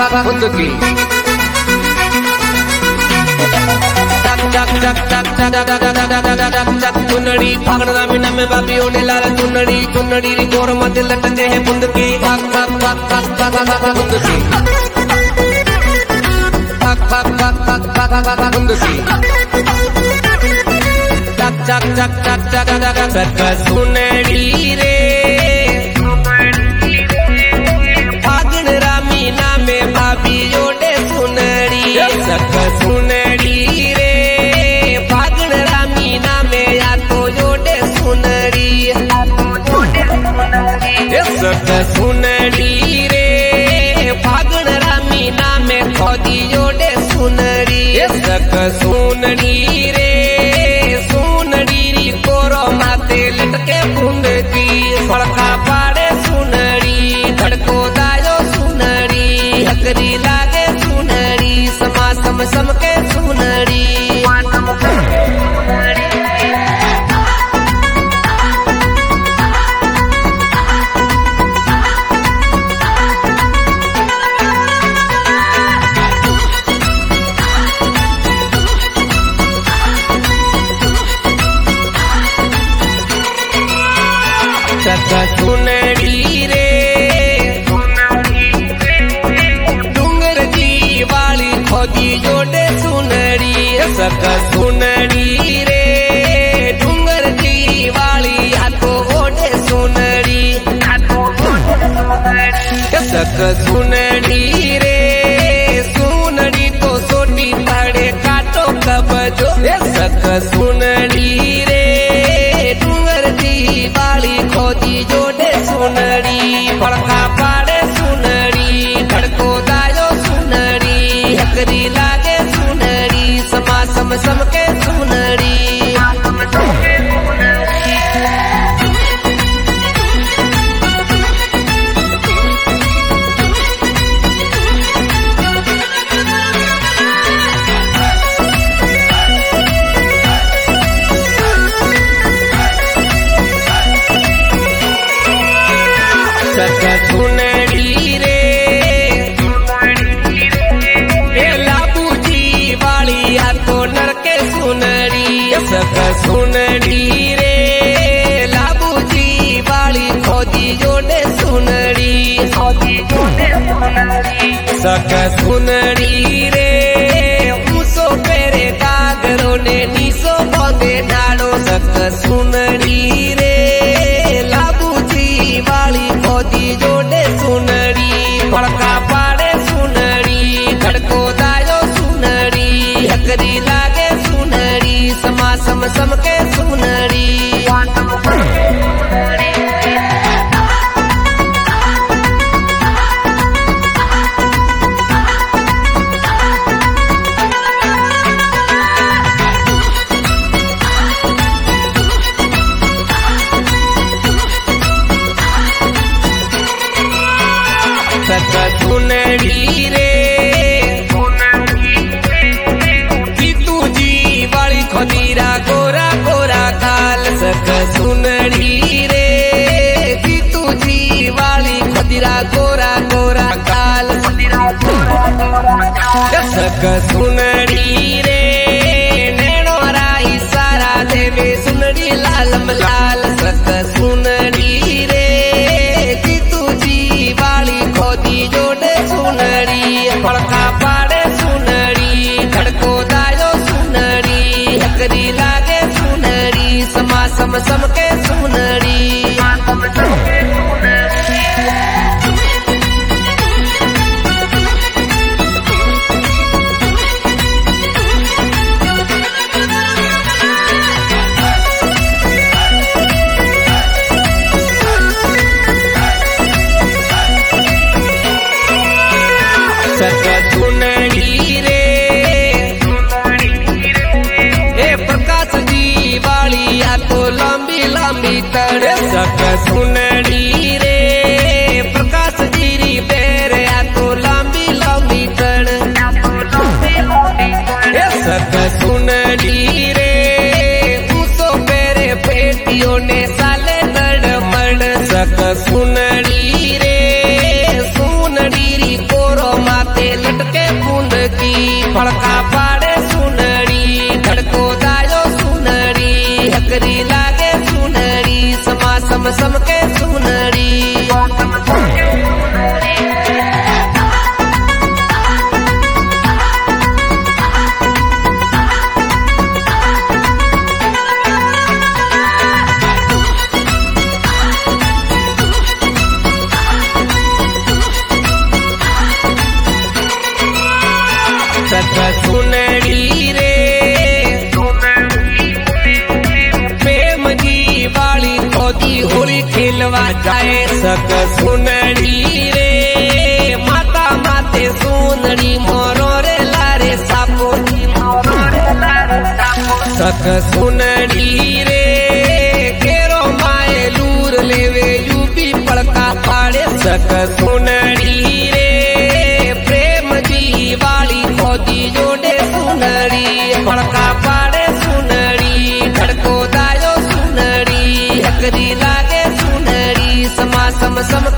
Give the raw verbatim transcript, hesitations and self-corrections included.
खुद की चुनड़ी फागड़ा मीना में बाबी होने लाल चुनड़ी चुनड़ी री गोर मत लटके है बुंद की भाग भाग भाग भाग भाग भाग बुंद की भाग भाग भाग भाग भाग भाग बुंद की चक चक चक चक चक चक चक सुनड़ी रे फागण रामीना में बाबी जोड़े सुनड़ी चक सुनड़ी रे फागण रामीना में या तो जोड़े सुनड़ी चक सुनड़ी रे फागण रामीना में खोदी जोड़े सुनड़ी चक सुनड़ी रे लटके बुंद की फड़का पाड़े सुनड़ी धड़को दायो सुनड़ी हकरी लागे सुनड़ी समा सम सम के सुनड़ी चक सुनड़ी रे डूंगर जी वाली खोदी जोड़े सुनड़ी चक सुनड़ी रे डूंगर जी वाली या तो ओढ़े सुनड़ी चक सुनड़ी रे सुनड़ी तो सोटी पड़े काटो कब जो चक सुनड़ी रे डूंगर जी वाली खोदी जोड़े सुनड़ी फड़का पाड़े सुनड़ी धड़को दायो सुनड़ी हकरी लागे सुनड़ी समा सम सम के सुनड़ी चक सुनड़ी रे लाबूजी वाली या तो नरके सुनड़ी चक सुनड़ी रे लाबूजी वाली खोदी जोड़े सुनड़ी चक सुनड़ी रे ऊसो पेरे कागरो ने नीसो बोंदे नाड़ो चक सुनड़ी रे लाबूजी वाली खोदी जोड़े सुनड़ी फड़का पाड़े सुनड़ी धड़को दायो सुनड़ी हकरी लागे सुनड़ी समा सम सम के सुनड़ी चक सुनड़ी रे जीतू जी वाली खोदीरा गोरा गोरा काल चक सुनड़ी रे जीतू जी वाली खोदीरा गोरा गोरा काल चक सुनड़ी रे नैनो राई सारा देवे सुनड़ी लालम लाल चक सुनड़ी रे जीतू जी वाली खोदी जोड़े सुनड़ी फड़का पाड़े सुनड़ी धड़को दायो सुनड़ी हकरी लागे सुनड़ी समा सम सम के सुनड़ी चक सुनड़ी रे ए प्रकाश जी वाली या तो लंबी लंबी तड़ चक सुनड़ी रे प्रकाश जी री पैर या तो लंबी लंबी तड़ चक सुनड़ी रे ऊसो पेरे पेटियों ने साले तड़ मड़ चक सुनड़ी रे सुनड़ी री कोरो माते सम सम के सुनड़ी सक सुनड़ी रे प्रेम जी वाली खोदी होली खेलवा जाए सक सुनड़ी रे माता माते सुनड़ी मोरो रे लारे सापो सक सुनड़ी रे केरो माए लूर लेवे यूपी पड़का पाड़े सक सुनड़ी रे प्रेम जी वाली खोदी जोड़े सुनड़ी पड़का पाड़े सुनड़ी खड़को दायो सुनड़ी हकरी लागे सुनड़ी समा सम सम